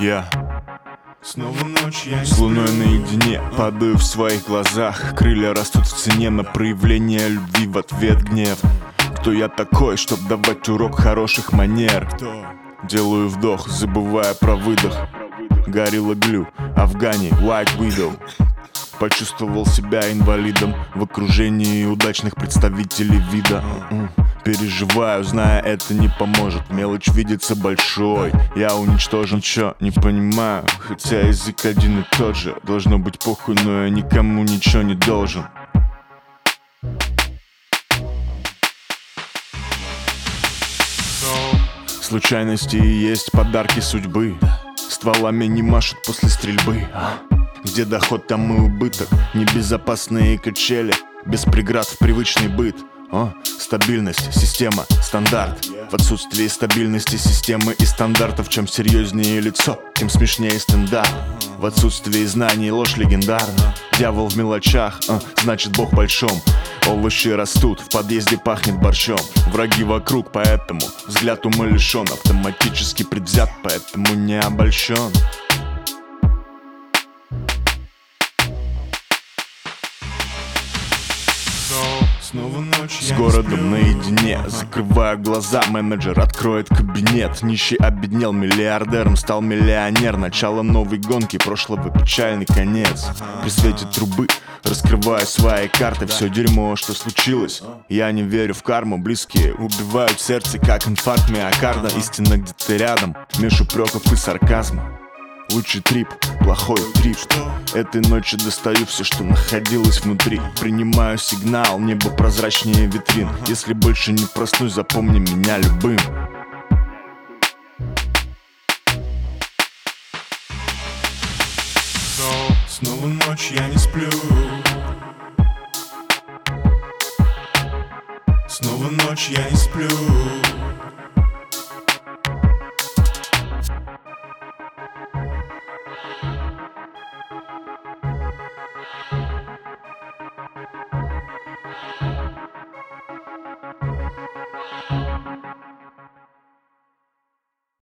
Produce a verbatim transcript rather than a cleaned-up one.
Я снова ночь, я с луной наедине, падаю в своих глазах. Крылья растут в цене на проявление любви, в ответ гнев. Кто я такой, чтоб давать урок хороших манер? Делаю вдох, забывая про выдох. Горилла Глю, Афгани, White Widow. Почувствовал себя инвалидом в окружении удачных представителей вида. Переживаю, зная, это не поможет. Мелочь видится большой, я уничтожен. Ничего не понимаю, хотя язык один и тот же. Должно быть похуй, но я никому ничего не должен. Случайности и есть подарки судьбы. Стволами не машут после стрельбы. Где доход, там и убыток. Небезопасные качели, без преград в привычный быт. О, стабильность, система, стандарт. В отсутствии стабильности системы и стандартов, чем серьезнее лицо, тем смешнее стендап. В отсутствии знаний ложь легендарна. Дьявол в мелочах, а, значит Бог в большом. Овощи растут, в подъезде пахнет борщом. Враги вокруг, поэтому взгляд умалишен. Автоматически предвзят, поэтому не обольщен. Снова ночь, с городом наедине, закрываю глаза, менеджер откроет кабинет. Нищий обеднел, миллиардером стал миллионер. Начало новой гонки, прошлого печальный конец. При свете трубы раскрываю свои карты. Все дерьмо, что случилось, я не верю в карму. Близкие убивают сердце, как инфаркт миокарда. Истина где-то рядом, меж упреков и сарказма. Лучший трип, плохой трип. Этой ночью достаю все, что находилось внутри. Принимаю сигнал, небо прозрачнее витрин. Если больше не проснусь, запомни меня любым. Снова ночь, я не сплю. Снова ночь, я не сплю.